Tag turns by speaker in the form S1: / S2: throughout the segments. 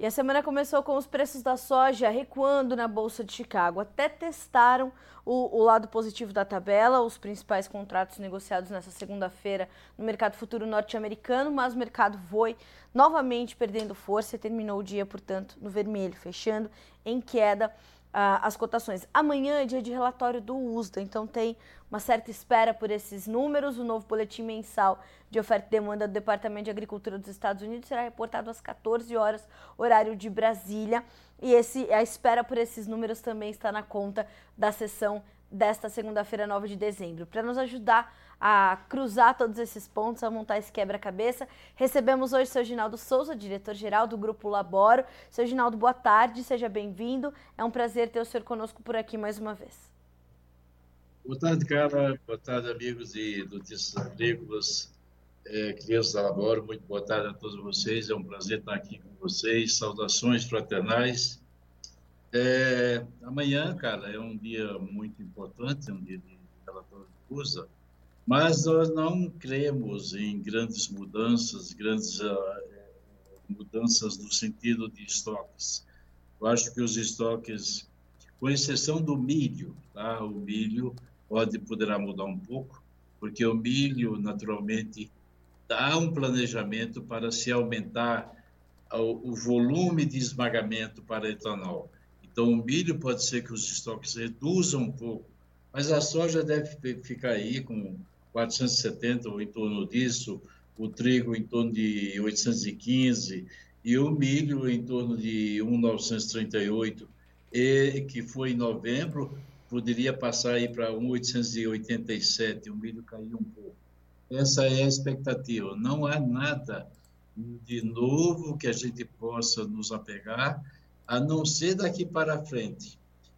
S1: E a semana começou com os preços da soja recuando na Bolsa de Chicago. Até testaram o lado positivo da tabela, os principais contratos negociados nessa segunda-feira no mercado futuro norte-americano, mas o mercado foi novamente perdendo força e terminou o dia, portanto, no vermelho, fechando em queda as cotações. Amanhã é dia de relatório do USDA, então tem uma certa espera por esses números. O novo boletim mensal de oferta e demanda do Departamento de Agricultura dos Estados Unidos será reportado às 14 horas, horário de Brasília. E a espera por esses números também está na conta da sessão desta segunda-feira, 9 de dezembro. Para nos ajudar a cruzar todos esses pontos, a montar esse quebra-cabeça, recebemos hoje o seu Ginaldo Souza, diretor-geral do Grupo Laboro. Seu Ginaldo, boa tarde, seja bem-vindo. É um prazer ter o senhor conosco por aqui mais uma vez.
S2: Boa tarde, Carla. Boa tarde, amigos de Notícias Agrícolas, clientes da Laboro. Muito boa tarde a todos vocês. É um prazer estar aqui com vocês. Saudações fraternais. Amanhã, cara, é um dia muito importante, é um dia de relatório de USA, mas nós não cremos em grandes mudanças no sentido de estoques. Eu acho que os estoques, com exceção do milho, tá? O milho poderá mudar um pouco, porque o milho, naturalmente, dá um planejamento para se aumentar o volume de esmagamento para etanol. Então, o milho pode ser que os estoques reduzam um pouco, mas a soja deve ficar aí com 470 ou em torno disso, o trigo em torno de 815 e o milho em torno de 1,938, que foi em novembro, poderia passar aí para 1,887, o milho caiu um pouco. Essa é a expectativa. Não há nada de novo que a gente possa nos apegar, a não ser daqui para frente.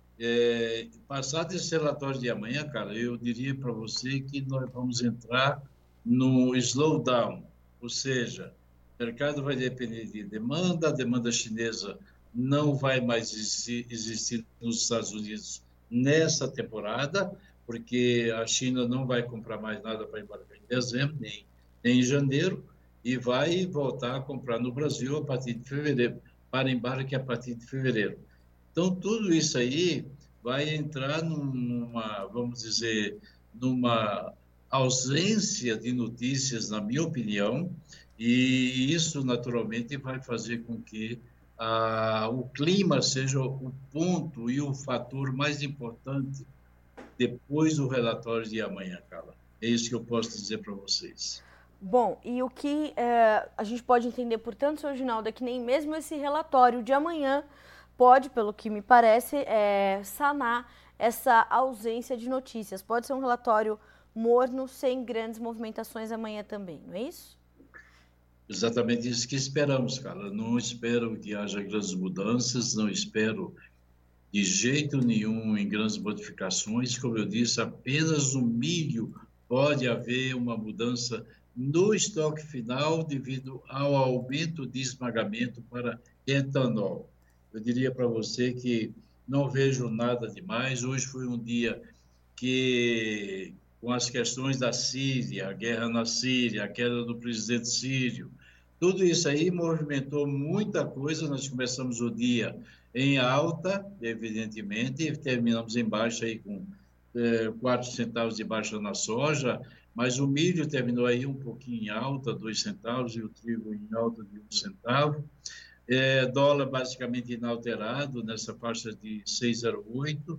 S2: Passado esse relatório de amanhã, cara, eu diria para você que nós vamos entrar no slowdown, ou seja, o mercado vai depender de demanda, a demanda chinesa não vai mais existir nos Estados Unidos nessa temporada, porque a China não vai comprar mais nada para embarcar em dezembro, nem em janeiro, e vai voltar a comprar no Brasil a partir de fevereiro, para embarque a partir de fevereiro. Então, tudo isso aí vai entrar vamos dizer, numa ausência de notícias, na minha opinião, e isso, naturalmente, vai fazer com que o clima seja o ponto e o fator mais importante depois do relatório de amanhã, Carla. É isso que eu posso dizer para vocês.
S1: Bom, e o que a gente pode entender, portanto, seu Ginaldo, é que nem mesmo esse relatório de amanhã pode, pelo que me parece, sanar essa ausência de notícias. Pode ser um relatório morno, sem grandes movimentações amanhã também, não é isso?
S2: Exatamente isso que esperamos, cara. Não espero que haja grandes mudanças, não espero de jeito nenhum em grandes modificações. Como eu disse, apenas no milho pode haver uma mudança no estoque final devido ao aumento de esmagamento para etanol. Eu diria para você que não vejo nada demais. Hoje foi um dia que, com as questões da Síria, a guerra na Síria, a queda do presidente sírio, tudo isso aí movimentou muita coisa. Nós começamos o dia em alta, evidentemente, e terminamos em baixa aí com 4 centavos de baixa na soja, mas o milho terminou aí um pouquinho em alta, 2 centavos, e o trigo em alta de 1 centavo. Dólar basicamente inalterado, nessa faixa de 6,08.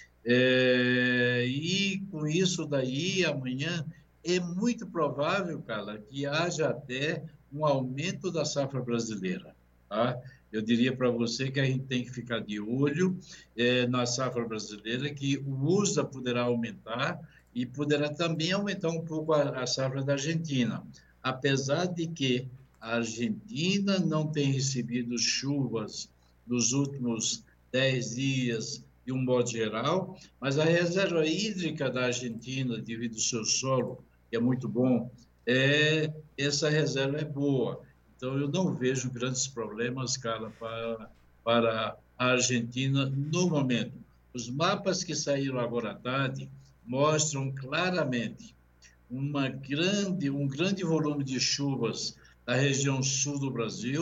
S2: E com isso daí, amanhã, é muito provável, Carla, que haja até um aumento da safra brasileira. Tá? Eu diria para você que a gente tem que ficar de olho na safra brasileira, que o USA poderá aumentar e poderá também aumentar um pouco a safra da Argentina, apesar de que a Argentina não tem recebido chuvas nos últimos 10 dias, de um modo geral, mas a reserva hídrica da Argentina, devido ao seu solo, que é muito bom, essa reserva é boa. Então, eu não vejo grandes problemas, cara, para a Argentina no momento. Os mapas que saíram agora à tarde mostram claramente um grande volume de chuvas na região sul do Brasil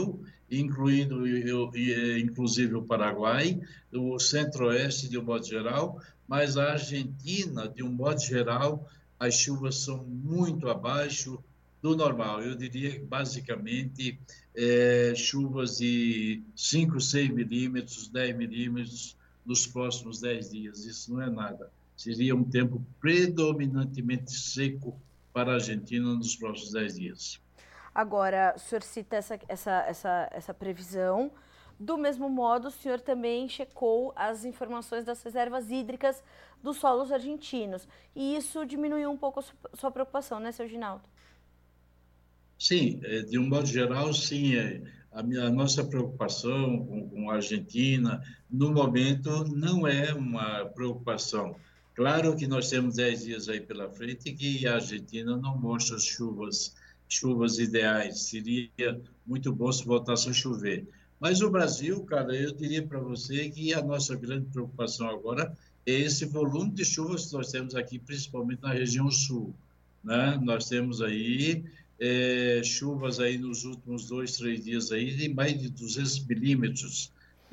S2: incluindo inclusive o Paraguai, o Centro-Oeste de um modo geral, mas a Argentina, de um modo geral, as chuvas são muito abaixo do normal. Eu diria que, basicamente, chuvas de 5, 6 milímetros, 10 milímetros nos próximos 10 dias. Isso não é nada. Seria um tempo predominantemente seco para a Argentina nos próximos 10 dias.
S1: Agora, o senhor cita essa previsão. Do mesmo modo, o senhor também checou as informações das reservas hídricas dos solos argentinos. E isso diminuiu um pouco a sua preocupação, né, seu Ginaldo?
S2: Sim, de um modo geral, sim. A nossa preocupação com a Argentina, no momento, não é uma preocupação. Claro que nós temos 10 dias aí pela frente e que a Argentina não mostra chuvas ideais. Seria muito bom se voltasse a chover. Mas o Brasil, cara, eu diria para você que a nossa grande preocupação agora é esse volume de chuvas que nós temos aqui, principalmente na região sul, né? Nós temos aí chuvas aí nos últimos 2, 3 dias aí de mais de 200 milímetros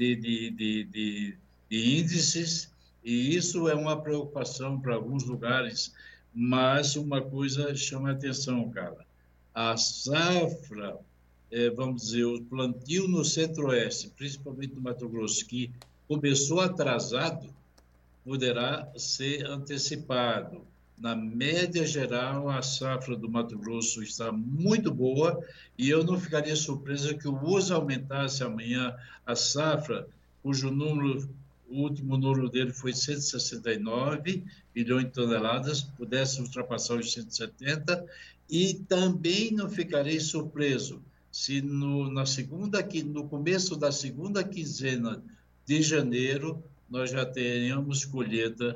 S2: de índices, e isso é uma preocupação para alguns lugares, mas uma coisa chama a atenção, cara. A safra, vamos dizer, o plantio no Centro-Oeste, principalmente no Mato Grosso, que começou atrasado, poderá ser antecipado. Na média geral, a safra do Mato Grosso está muito boa e eu não ficaria surpreso que o uso aumentasse amanhã a safra, cujo número, o último número dele foi 169 milhões de toneladas, pudesse ultrapassar os 170, e também não ficarei surpreso se no começo da segunda quinzena de janeiro nós já tenhamos colheita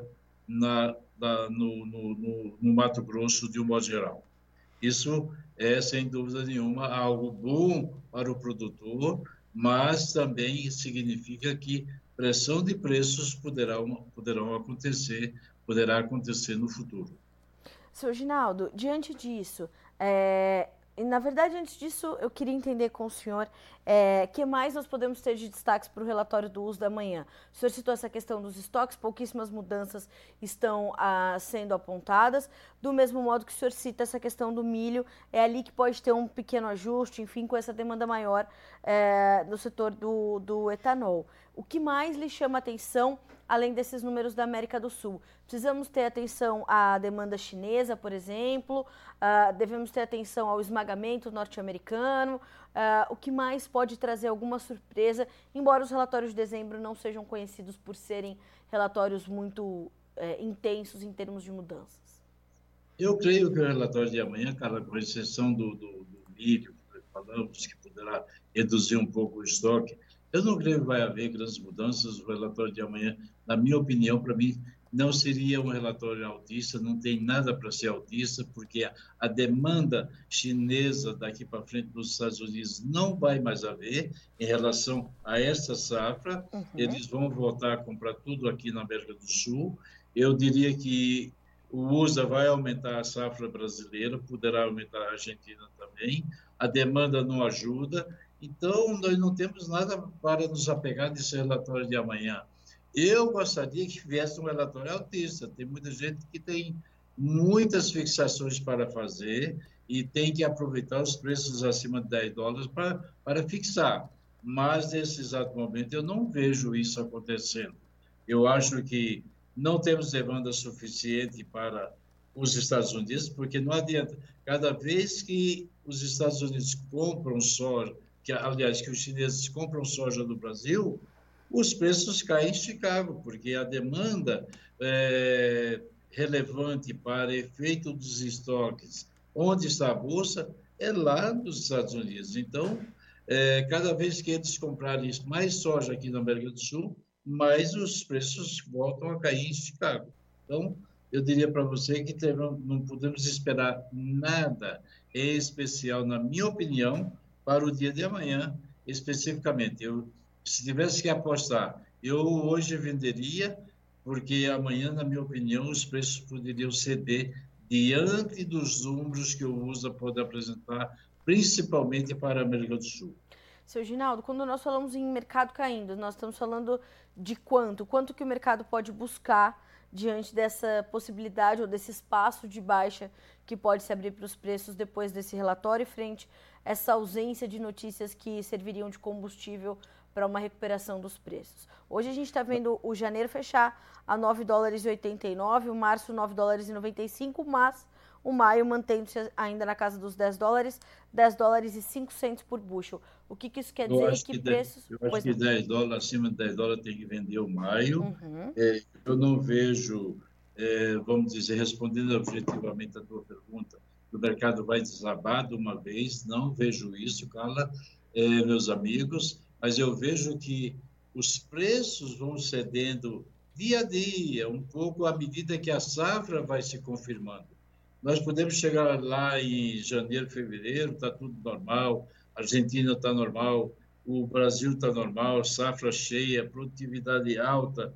S2: no Mato Grosso de um modo geral. Isso é, sem dúvida nenhuma, algo bom para o produtor, mas também significa que pressão de preços poderá acontecer no futuro.
S1: Seu Ginaldo, diante disso, e, na verdade, antes disso, eu queria entender com o senhor que mais nós podemos ter de destaques para o relatório do uso da manhã. O senhor citou essa questão dos estoques, pouquíssimas mudanças estão sendo apontadas, do mesmo modo que o senhor cita essa questão do milho, é ali que pode ter um pequeno ajuste, enfim, com essa demanda maior no setor do etanol. O que mais lhe chama a atenção, além desses números da América do Sul? Precisamos ter atenção à demanda chinesa, por exemplo, devemos ter atenção ao esmagamento norte-americano, o que mais pode trazer alguma surpresa, embora os relatórios de dezembro não sejam conhecidos por serem relatórios muito intensos em termos de mudanças.
S2: Eu creio que o relatório de amanhã, cara, com exceção do milho, que falamos, que poderá reduzir um pouco o estoque, eu não creio que vai haver grandes mudanças. O relatório de amanhã, na minha opinião, para mim, não seria um relatório altista, não tem nada para ser altista, porque a demanda chinesa daqui para frente nos Estados Unidos não vai mais haver em relação a essa safra. Eles vão voltar a comprar tudo aqui na América do Sul. Eu diria que o USA vai aumentar a safra brasileira, poderá aumentar a Argentina também. A demanda não ajuda. Então, nós não temos nada para nos apegar nesse relatório de amanhã. Eu gostaria que viesse um relatório altista. Tem muita gente que tem muitas fixações para fazer e tem que aproveitar os preços acima de $10 para fixar. Mas, nesse exato momento, eu não vejo isso acontecendo. Eu acho que não temos demanda suficiente para os Estados Unidos, porque não adianta. Cada vez que os Estados Unidos compram soja, que os chineses compram soja do Brasil, os preços caem em Chicago, porque a demanda relevante para efeito dos estoques, onde está a bolsa, é lá nos Estados Unidos. Então, cada vez que eles comprarem mais soja aqui na América do Sul, mais os preços voltam a cair em Chicago. Então, eu diria para você que não podemos esperar nada em especial, na minha opinião, para o dia de amanhã, especificamente. Se tivesse que apostar, eu hoje venderia, porque amanhã, na minha opinião, os preços poderiam ceder diante dos números que o USA pode apresentar, principalmente para a América do Sul.
S1: Seu Ginaldo, quando nós falamos em mercado caindo, nós estamos falando de quanto? Quanto que o mercado pode buscar diante dessa possibilidade ou desse espaço de baixa que pode se abrir para os preços depois desse relatório, frente a essa ausência de notícias que serviriam de combustível para uma recuperação dos preços? Hoje a gente está vendo o janeiro fechar a 9 dólares e 89, o março 9 dólares e 95, mas o maio mantendo-se ainda na casa dos 10 dólares e 5 centos por bushel. O que isso quer
S2: Eu
S1: dizer?
S2: acho
S1: Que
S2: que,
S1: preços...
S2: eu acho
S1: Pois
S2: que
S1: não.
S2: 10 dólares, acima de 10 dólares tem que vender o maio.
S1: Uhum.
S2: Eu não vejo, vamos dizer, respondendo objetivamente a tua pergunta, o mercado vai desabar de uma vez, não vejo isso, Carla, meus amigos, mas eu vejo que os preços vão cedendo dia a dia, um pouco à medida que a safra vai se confirmando. Nós podemos chegar lá em janeiro, fevereiro, está tudo normal, a Argentina está normal, o Brasil está normal, safra cheia, produtividade alta,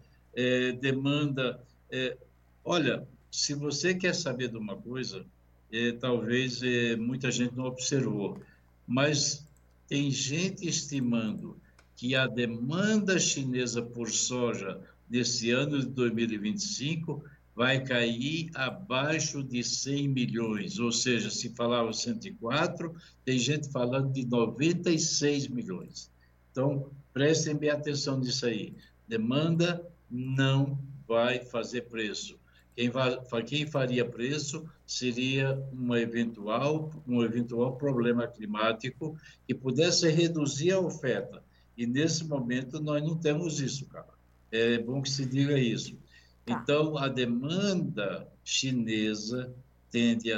S2: demanda. Olha, se você quer saber de uma coisa, talvez muita gente não observou, mas tem gente estimando que a demanda chinesa por soja nesse ano de 2025 vai cair abaixo de 100 milhões, ou seja, se falava 104, tem gente falando de 96 milhões. Então, prestem bem atenção nisso aí. Demanda não vai fazer preço. Quem faria preço seria um eventual problema climático que pudesse reduzir a oferta. E, nesse momento, nós não temos isso, cara. É bom que se diga isso.
S1: Tá.
S2: Então, a demanda chinesa tende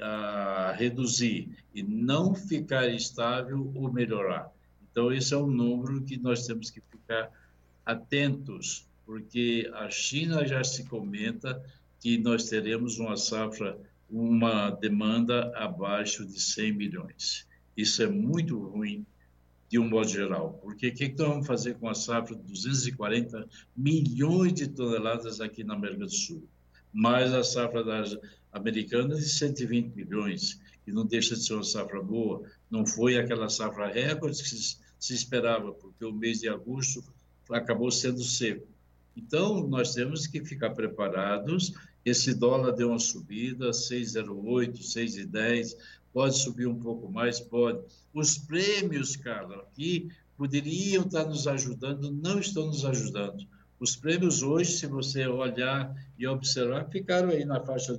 S2: a reduzir e não ficar estável ou melhorar. Então, esse é um número que nós temos que ficar atentos, porque a China já se comenta que nós teremos uma safra, uma demanda abaixo de 100 milhões. Isso é muito ruim de um modo geral, porque o que nós vamos fazer com a safra de 240 milhões de toneladas aqui na América do Sul, mais a safra americana de 120 milhões, que não deixa de ser uma safra boa, não foi aquela safra recorde que se esperava, porque o mês de agosto acabou sendo seco. Então, nós temos que ficar preparados. Esse dólar deu uma subida, 6,08, 6,10, pode subir um pouco mais, pode. Os prêmios, Carla, que poderiam estar nos ajudando, não estão nos ajudando. Os prêmios hoje, se você olhar e observar, ficaram aí na faixa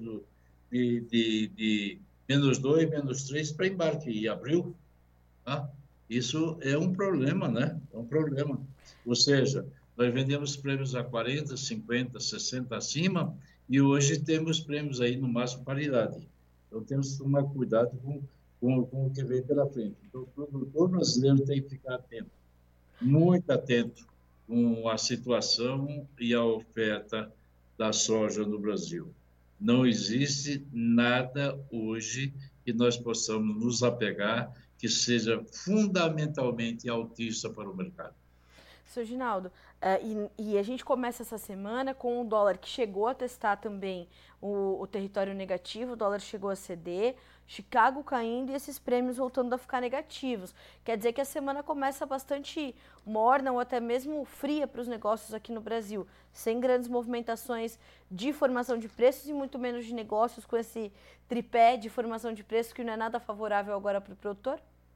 S2: de -2, -3 para embarque em abril. Tá? Isso é um problema, né? É um problema. Ou seja, nós vendemos prêmios a 40, 50, 60 acima e hoje temos prêmios aí no máximo paridade. Então temos que tomar cuidado com o que vem pela frente. Então o produtor brasileiro tem que ficar atento, muito atento com a situação e a oferta da soja no Brasil. Não existe nada hoje que nós possamos nos apegar que seja fundamentalmente altista para o mercado.
S1: Seu Ginaldo, e a gente começa essa semana com o dólar que chegou a testar também o território negativo, o dólar chegou a ceder, Chicago caindo e esses prêmios voltando a ficar negativos. Quer dizer que a semana começa bastante morna ou até mesmo fria para os negócios aqui no Brasil, sem grandes movimentações de formação de preços e muito menos de negócios com esse tripé de formação de preços que não é nada favorável agora para o produtor?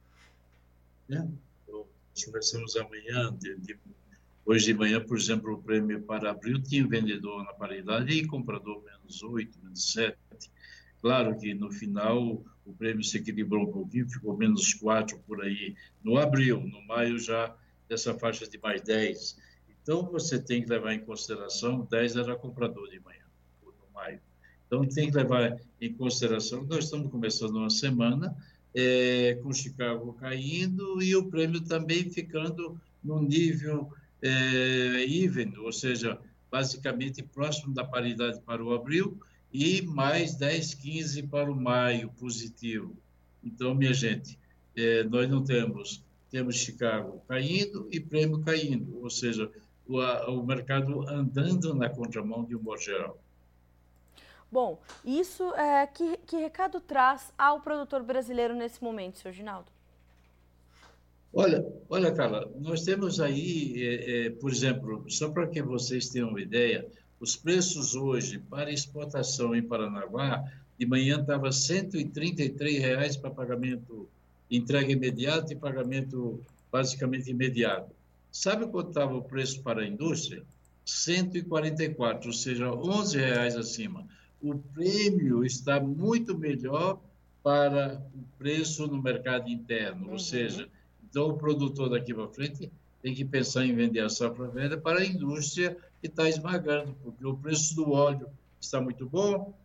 S2: Nós conversamos amanhã, hoje de manhã, por exemplo, o prêmio para abril tinha vendedor na paridade e comprador -8, -7. Claro que no final o prêmio se equilibrou um pouquinho, ficou -4 por aí no abril, no maio já dessa faixa de +10. Então você tem que levar em consideração, 10 era comprador de manhã, no maio. Então tem que levar em consideração, nós estamos começando uma semana com Chicago caindo e o prêmio também ficando no nível even, ou seja, basicamente próximo da paridade para o abril e mais 10, 15 para o maio positivo. Então, minha gente, nós não temos Chicago caindo e prêmio caindo, ou seja, o mercado andando na contramão de um modo geral.
S1: Bom, isso que recado traz ao produtor brasileiro nesse momento, seu Ginaldo?
S2: Olha, Carla, nós temos aí, por exemplo, só para que vocês tenham uma ideia, os preços hoje para exportação em Paranaguá, de manhã estava R$ 133 para pagamento entrega imediata e pagamento basicamente imediato. Sabe quanto estava o preço para a indústria? 144, ou seja, R$ 11 acima. O prêmio está muito melhor para o preço no mercado interno, ou seja, então o produtor daqui para frente tem que pensar em vender a safra velha para a indústria que está esmagando, porque o preço do óleo está muito bom,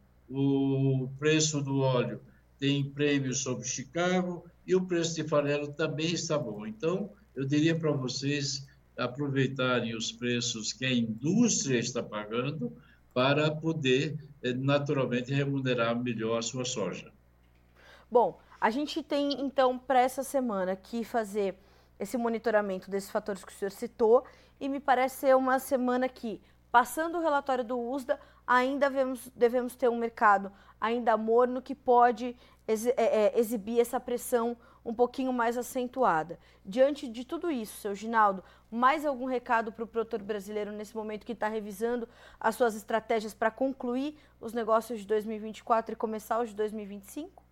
S2: o preço do óleo tem prêmio sobre Chicago e o preço de farelo também está bom. Então, eu diria para vocês aproveitarem os preços que a indústria está pagando para poder, naturalmente, remunerar melhor a sua soja.
S1: Bom, a gente tem então para essa semana que fazer esse monitoramento desses fatores que o senhor citou e me parece ser uma semana que, passando o relatório do USDA, ainda devemos ter um mercado ainda morno que pode exibir essa pressão um pouquinho mais acentuada. Diante de tudo isso, seu Ginaldo, mais algum recado para o produtor brasileiro nesse momento que está revisando as suas estratégias para concluir os negócios de 2024 e começar os de 2025?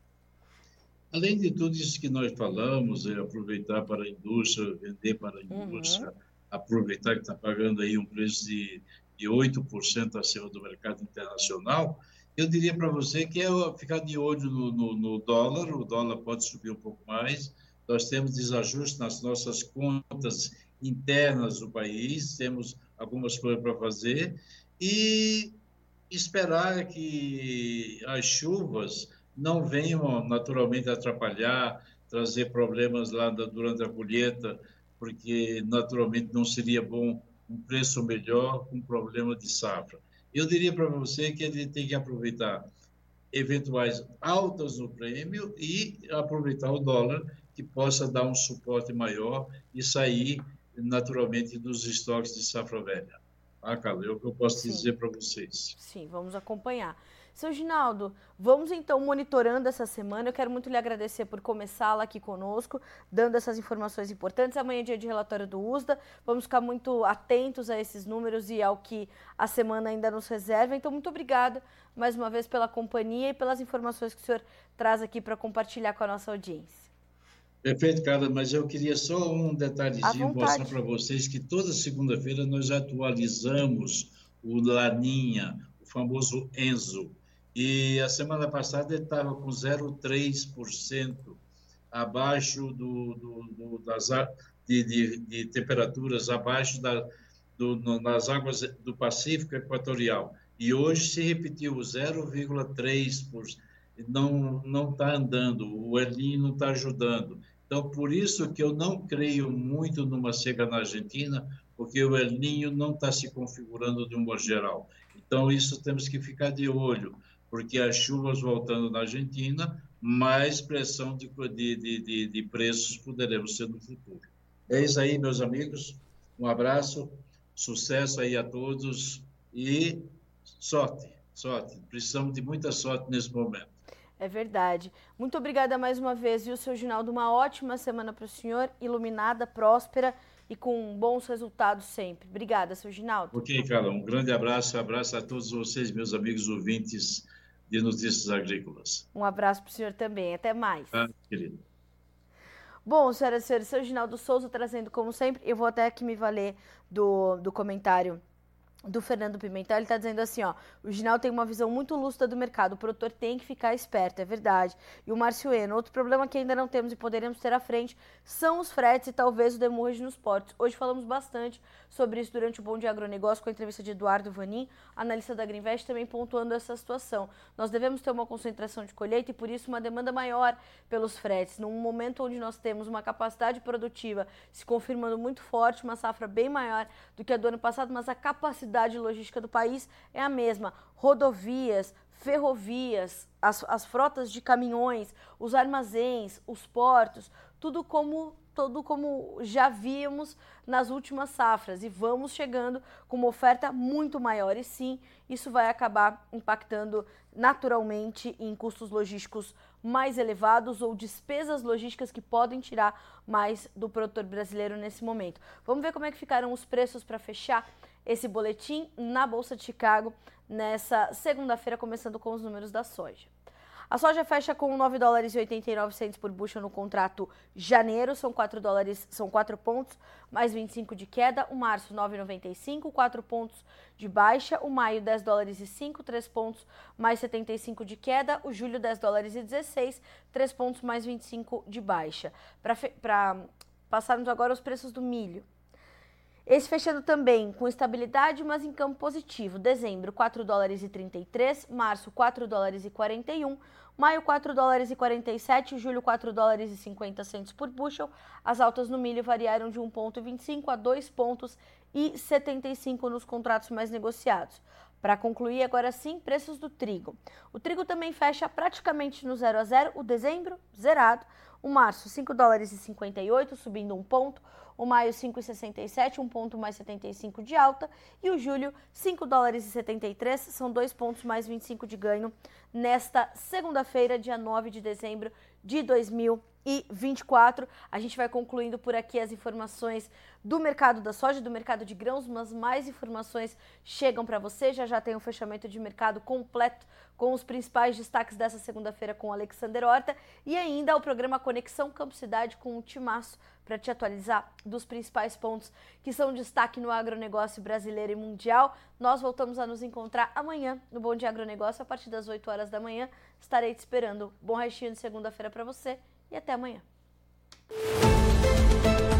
S2: Além de tudo isso que nós falamos, aproveitar para a indústria, vender para a indústria, aproveitar que está pagando aí um preço de 8% acima do mercado internacional, eu diria para você que é ficar de olho no dólar, o dólar pode subir um pouco mais, nós temos desajustes nas nossas contas internas do país, temos algumas coisas para fazer, e esperar que as chuvas não venham naturalmente atrapalhar, trazer problemas lá durante a colheita, porque naturalmente não seria bom um preço melhor com problema de safra. Eu diria para você que ele tem que aproveitar eventuais altas no prêmio e aproveitar o dólar, que possa dar um suporte maior e sair naturalmente dos estoques de safra velha. Carla, é o que eu posso dizer para vocês.
S1: Sim, vamos acompanhar. Seu Ginaldo, vamos então monitorando essa semana. Eu quero muito lhe agradecer por começá-la aqui conosco, dando essas informações importantes. Amanhã é dia de relatório do USDA. Vamos ficar muito atentos a esses números e ao que a semana ainda nos reserva. Então, muito obrigada mais uma vez pela companhia e pelas informações que o senhor traz aqui para compartilhar com a nossa audiência.
S2: Perfeito, Carla, mas eu queria só um detalhezinho mostrar para vocês que toda segunda-feira nós atualizamos o Laninha, o famoso Enzo. E a semana passada ele estava com 0,3% abaixo de temperaturas abaixo nas águas do Pacífico Equatorial. E hoje se repetiu 0,3%. Não está andando, o El Niño não está ajudando. Então, por isso que eu não creio muito numa seca na Argentina, porque o El Niño não está se configurando de um modo geral. Então, isso temos que ficar de olho, porque as chuvas voltando na Argentina, mais pressão de preços poderemos ter no futuro. É isso aí, meus amigos. Um abraço, sucesso aí a todos e sorte. Precisamos de muita sorte nesse momento.
S1: É verdade. Muito obrigada mais uma vez, viu, seu Ginaldo? Uma ótima semana para o senhor, iluminada, próspera e com bons resultados sempre. Obrigada, seu Ginaldo.
S2: Ok, Carla, um grande abraço a todos vocês, meus amigos ouvintes de Notícias Agrícolas.
S1: Um abraço para o senhor também. Até mais.
S2: Querido.
S1: Bom, senhoras e senhores, seu Ginaldo Souza trazendo, como sempre, eu vou até aqui me valer do comentário do Fernando Pimentel. Ele está dizendo assim, ó, o Ginaldo tem uma visão muito lúcida do mercado, o produtor tem que ficar esperto, é verdade. E o Márcio Eno, outro problema que ainda não temos e poderemos ter à frente são os fretes e talvez o demurrage nos portos. Hoje falamos bastante sobre isso durante o Bom Dia Agronegócio com a entrevista de Eduardo Vanin, analista da Greenvest, também pontuando essa situação. Nós devemos ter uma concentração de colheita e por isso uma demanda maior pelos fretes. Num momento onde nós temos uma capacidade produtiva se confirmando muito forte, uma safra bem maior do que a do ano passado, mas a capacidade logística do país é a mesma. Rodovias, ferrovias, as frotas de caminhões, os armazéns, os portos, tudo como já víamos nas últimas safras, e vamos chegando com uma oferta muito maior, e sim, isso vai acabar impactando naturalmente em custos logísticos mais elevados ou despesas logísticas que podem tirar mais do produtor brasileiro nesse momento. Vamos ver como é que ficaram os preços para fechar esse boletim na Bolsa de Chicago nessa segunda-feira, começando com os números da soja. A soja fecha com 9 dólares e 89 centes por bushel no contrato janeiro, são 4 pontos, mais 25 de queda. O março, 9,95, 4 pontos de baixa. O maio, 10 dólares e 5, 3 pontos, mais 75 de queda. O julho, 10 dólares e 16, 3 pontos, mais 25 de baixa. Para passarmos agora aos preços do milho. Esse fechando também com estabilidade, mas em campo positivo. Dezembro, 4 dólares e 33, março, 4 dólares e 41, maio, 4 dólares e 47, julho, 4 dólares e 50 centes por bushel. As altas no milho variaram de 1,25 a 2 pontos e 75 nos contratos mais negociados. Para concluir, agora sim, preços do trigo. O trigo também fecha praticamente no 0 a 0, o dezembro, zerado. O março, 5 dólares e 58, subindo 1 ponto. O maio, 5,67, 1 ponto mais 75 de alta. E o julho, 5 dólares e 73, são 2 pontos mais 25 de ganho nesta segunda-feira, dia 9 de dezembro de 2024. A gente vai concluindo por aqui as informações do mercado da soja, do mercado de grãos, mas mais informações chegam para você. Já tem o fechamento de mercado completo com os principais destaques dessa segunda-feira com o Alexander Horta e ainda o programa Conexão Campo Cidade com o Timaço para te atualizar dos principais pontos que são destaque no agronegócio brasileiro e mundial. Nós voltamos a nos encontrar amanhã no Bom Dia Agronegócio a partir das 8 horas da manhã. Estarei te esperando. Bom restinho de segunda-feira para você e até amanhã.